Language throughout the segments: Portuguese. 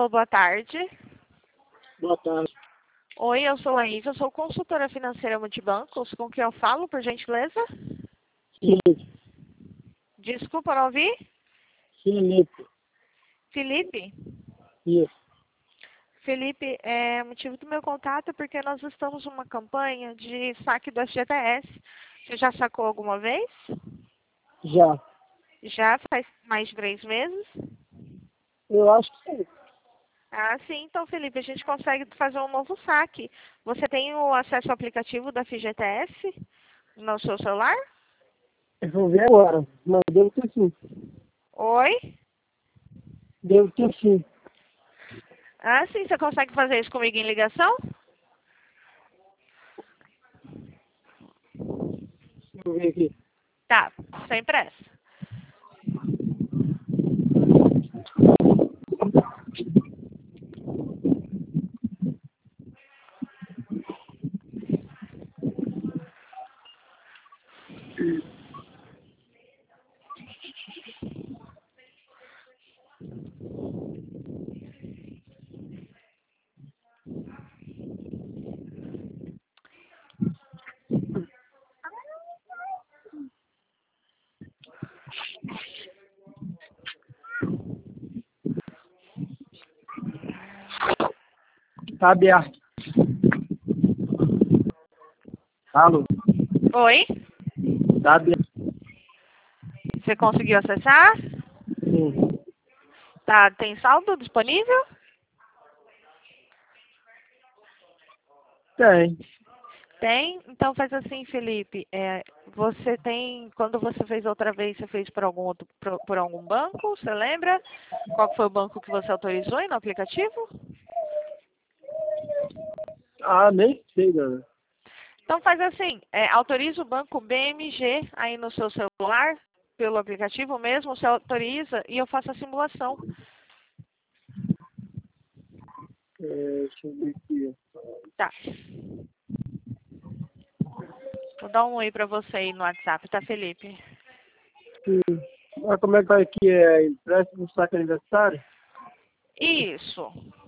Alô, boa tarde. Boa tarde. Oi, eu sou a Isa, eu sou consultora financeira Multibancos. Com quem eu falo, por gentileza? Felipe. Desculpa, não ouvi? Felipe. Felipe? Isso. Felipe, o motivo do meu contato é porque nós estamos numa campanha de saque do FGTS. Você já sacou alguma vez? Já. Já faz mais de 3 meses? Eu acho que sim. Ah, sim. Então, Felipe, a gente consegue fazer um novo saque. Você tem o acesso ao aplicativo da FGTS no seu celular? Eu vou ver agora. Mas devo ter sim. Oi? Devo ter sim. Ah, sim. Você consegue fazer isso comigo em ligação? Deixa eu ver aqui. Tá, sem pressa. Tá aberto. Alô? Oi? Tá aberto. Você conseguiu acessar? Sim. Tá, tem saldo disponível? Tem. Tem? Então faz assim, Felipe. Você tem, quando você fez outra vez, você fez por algum outro, por algum banco? Você lembra? Qual que foi o banco que você autorizou aí no aplicativo? Ah, nem sei, dona. Então faz assim, autoriza o banco BMG aí no seu celular, pelo aplicativo mesmo, você autoriza e eu faço a simulação. Deixa eu ver aqui. Tá. Vou dar um oi pra você aí no WhatsApp, tá, Felipe? Sim. Ah, como é que vai aqui? É empréstimo do saque aniversário? Isso.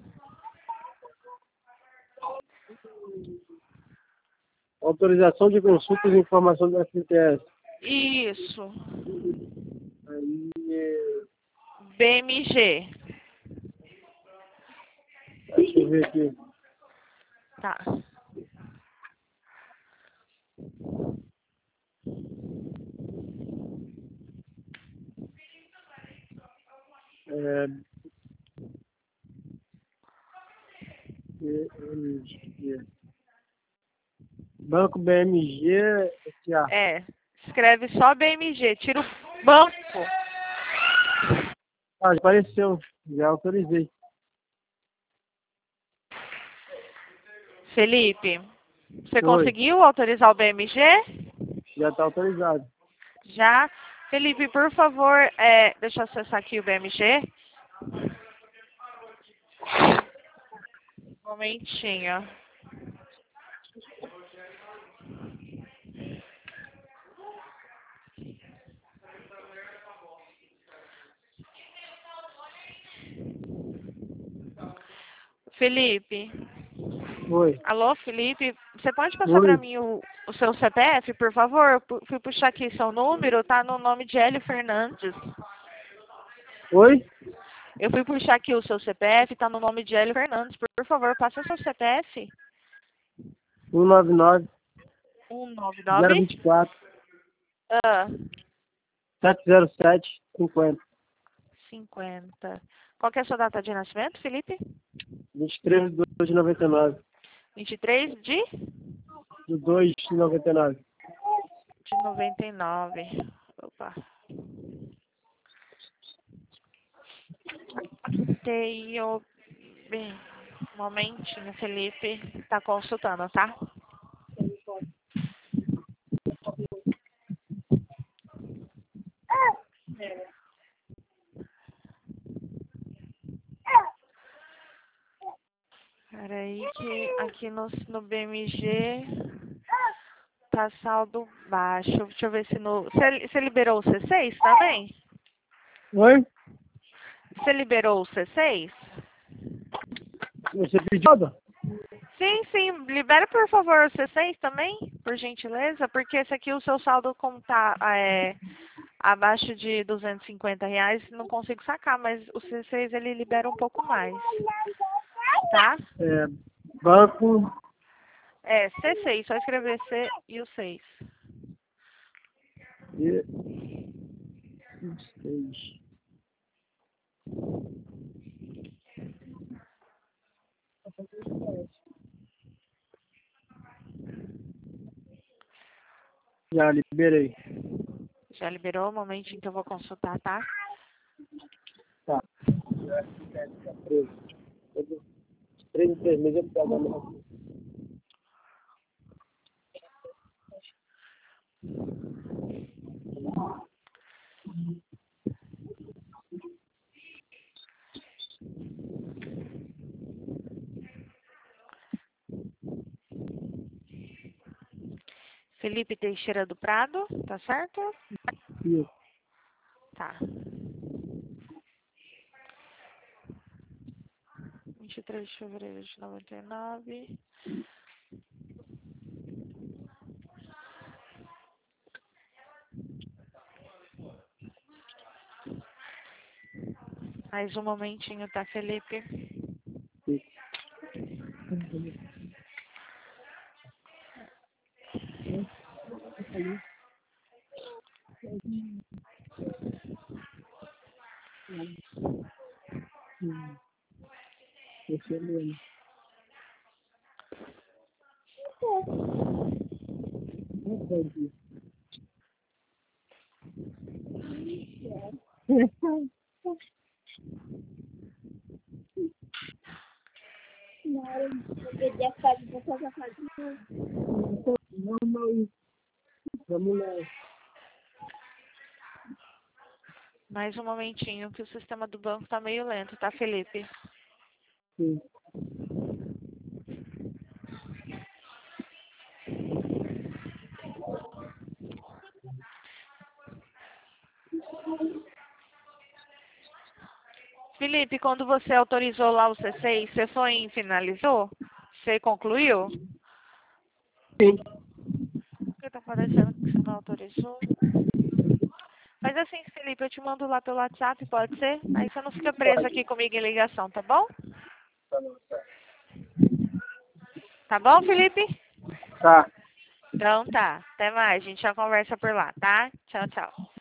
Autorização de consultas e informação do FGTS. Isso. Aí, BMG. deixa eu ver aqui. Tá. É, BMG. Banco BMG SA. Escreve só BMG, tira o banco. Ah, já apareceu. Já autorizei. Felipe, você Oi. conseguiu autorizar o BMG? Já está autorizado. Já. Felipe, por favor, deixa eu acessar aqui o BMG. Um momentinho. Felipe. Oi. Alô, Felipe. Você pode passar para Oi. mim o seu CPF, por favor? Fui puxar aqui seu número, tá no nome de Hélio Fernandes. Oi? Eu fui puxar aqui o seu CPF, tá no nome de Hélio Fernandes. Por favor, passa seu CPF. 199 199 024 ah, 707 50. 50. Qual que é a sua data de nascimento, Felipe? 23 de 2 de 99. 23 De 2 de 99. de 99. Opa. Tenho. Bem, um momentinho, Felipe. Tá consultando, tá? Peraí que aqui no BMG tá saldo baixo. Deixa eu ver se no. Você liberou o C6 também? Oi? Você liberou o C6? Você pediu? Sim, sim. Libera, por favor, o C6 também, por gentileza, porque esse aqui, o seu saldo, como tá abaixo de R$ 250, não consigo sacar, mas o C6 ele libera um pouco mais, tá? É, banco. É, C6, só escrever C e o 6. E 6. Já liberei. Já liberou? Um momentinho que eu vou consultar, tá? Tá. 3 em 3 meses eu pego. Felipe Teixeira do Prado, tá certo? Isso. Tá. 23 de fevereiro de 99. Mais um momentinho, tá, Felipe? Esse é mesmo. Na hora de perder a fase, vou fazer a fase. Vamos lá. Mais um momentinho, que o sistema do banco tá meio lento, tá, Felipe? Sim. Felipe, quando você autorizou lá o C6, você foi e finalizou? Você concluiu? Sim. Porque tá parecendo que você não autorizou. Mas assim, Felipe, eu te mando lá pelo WhatsApp, pode ser? Aí você não fica preso aqui comigo em ligação, tá bom? Tá bom, Felipe? Tá. Então tá. Até mais. A gente já conversa por lá, tá? Tchau, tchau.